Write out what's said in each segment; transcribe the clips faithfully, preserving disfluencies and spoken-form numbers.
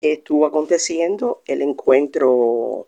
estuvo aconteciendo el encuentro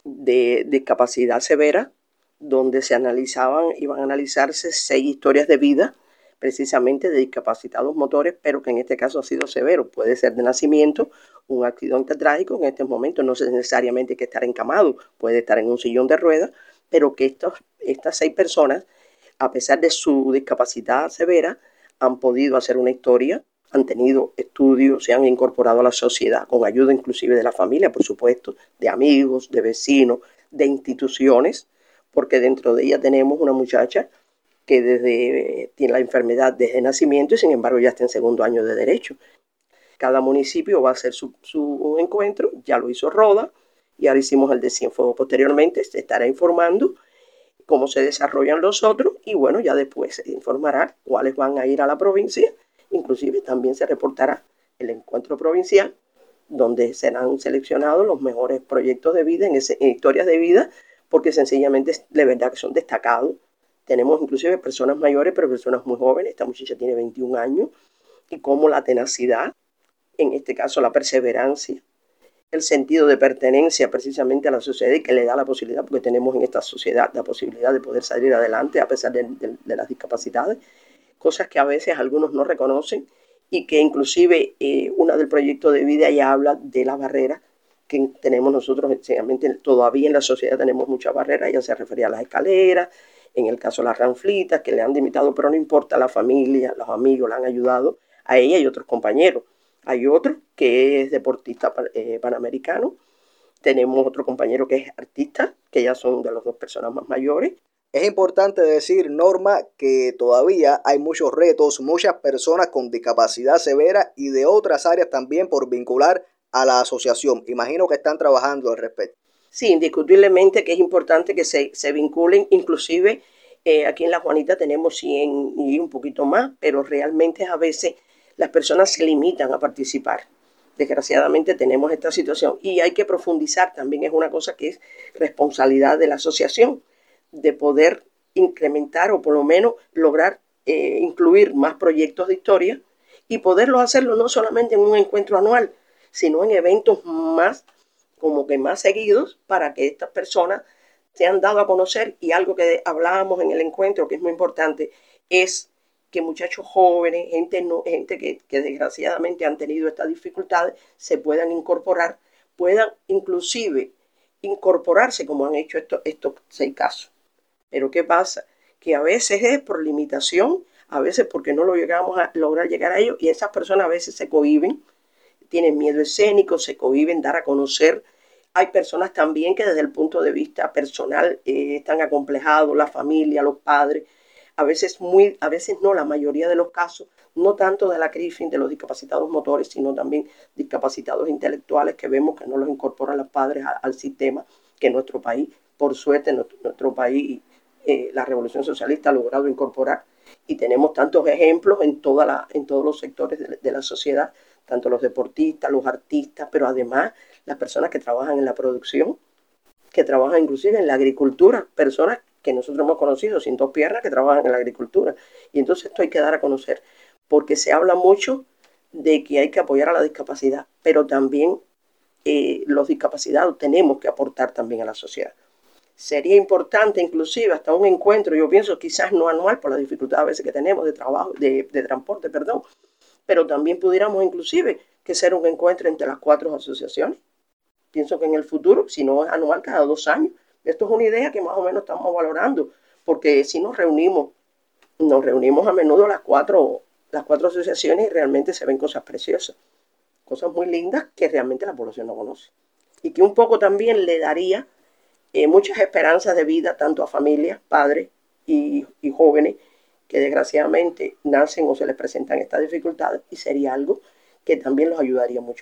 de discapacidad severa, donde se analizaban, iban a analizarse seis historias de vida, precisamente de discapacitados motores, pero que en este caso ha sido severo. Puede ser de nacimiento, un accidente trágico, en este momento no necesariamente que estar encamado, puede estar en un sillón de ruedas, pero que estos, estas seis personas, a pesar de su discapacidad severa, han podido hacer una historia, han tenido estudios, se han incorporado a la sociedad, con ayuda inclusive de la familia, por supuesto, de amigos, de vecinos, de instituciones, porque dentro de ella tenemos una muchacha que desde, eh, tiene la enfermedad desde nacimiento y sin embargo ya está en segundo año de derecho. Cada municipio va a hacer su, su encuentro, ya lo hizo Roda y ahora hicimos el de Cienfuegos. Posteriormente se estará informando cómo se desarrollan los otros y bueno, ya después se informará cuáles van a ir a la provincia. Inclusive también se reportará el encuentro provincial, donde serán seleccionados los mejores proyectos de vida en, ese, en historias de vida, porque sencillamente de verdad que son destacados. Tenemos inclusive personas mayores, pero personas muy jóvenes. Esta muchacha tiene veintiún años y como la tenacidad, en este caso la perseverancia, el sentido de pertenencia precisamente a la sociedad y que le da la posibilidad, porque tenemos en esta sociedad la posibilidad de poder salir adelante a pesar de, de, de las discapacidades, cosas que a veces algunos no reconocen y que inclusive eh, una del proyecto de vida ya habla de las barreras que tenemos nosotros, todavía en la sociedad tenemos muchas barreras, ya se refería a las escaleras, en el caso de las ranflitas, que le han limitado, pero no importa, la familia, los amigos la han ayudado a ella y otros compañeros. Hay otro que es deportista eh, panamericano, tenemos otro compañero que es artista, que ya son de las dos personas más mayores. Es importante decir, Norma, que todavía hay muchos retos, muchas personas con discapacidad severa y de otras áreas también por vincular a la asociación. Imagino que están trabajando al respecto. Sí, indiscutiblemente que es importante que se, se vinculen, inclusive eh, aquí en La Juanita tenemos cien y un poquito más, pero realmente a veces las personas se limitan a participar. Desgraciadamente tenemos esta situación y hay que profundizar, también es una cosa que es responsabilidad de la asociación, de poder incrementar o por lo menos lograr eh, incluir más proyectos de historia y poderlo hacerlo no solamente en un encuentro anual, sino en eventos más como que más seguidos para que estas personas se han dado a conocer. Y algo que hablábamos en el encuentro que es muy importante es que muchachos jóvenes, gente, no, gente que, que desgraciadamente han tenido estas dificultades, se puedan incorporar, puedan inclusive incorporarse como han hecho estos, estos seis casos. Pero ¿qué pasa? Que a veces es por limitación, a veces porque no lo llegamos a lograr llegar a ellos y esas personas a veces se cohíben, tienen miedo escénico, se cohíben dar a conocer. Hay personas también que desde el punto de vista personal eh, están acomplejados, la familia, los padres, a veces, muy, a veces no, la mayoría de los casos, no tanto de la CRIFIN, de los discapacitados motores, sino también discapacitados intelectuales que vemos que no los incorporan los padres a, al sistema que en nuestro país, por suerte, nuestro, nuestro país, eh, la Revolución Socialista ha logrado incorporar. Y tenemos tantos ejemplos en, toda la, en todos los sectores de, de la sociedad, tanto los deportistas, los artistas, pero además las personas que trabajan en la producción, que trabajan inclusive en la agricultura, personas que nosotros hemos conocido sin dos piernas que trabajan en la agricultura. Y entonces esto hay que dar a conocer, porque se habla mucho de que hay que apoyar a la discapacidad, pero también eh, los discapacitados tenemos que aportar también a la sociedad. Sería importante inclusive hasta un encuentro, yo pienso quizás no anual por la dificultad a veces que tenemos de trabajo, de, de transporte, perdón, pero también pudiéramos inclusive que ser un encuentro entre las cuatro asociaciones. Pienso que en el futuro, si no es anual, cada dos años. Esto es una idea que más o menos estamos valorando, porque si nos reunimos, nos reunimos a menudo las cuatro, las cuatro asociaciones y realmente se ven cosas preciosas, cosas muy lindas que realmente la población no conoce. Y que un poco también le daría eh, muchas esperanzas de vida tanto a familias, padres y, y jóvenes que desgraciadamente nacen o se les presentan estas dificultades y sería algo que también los ayudaría mucho.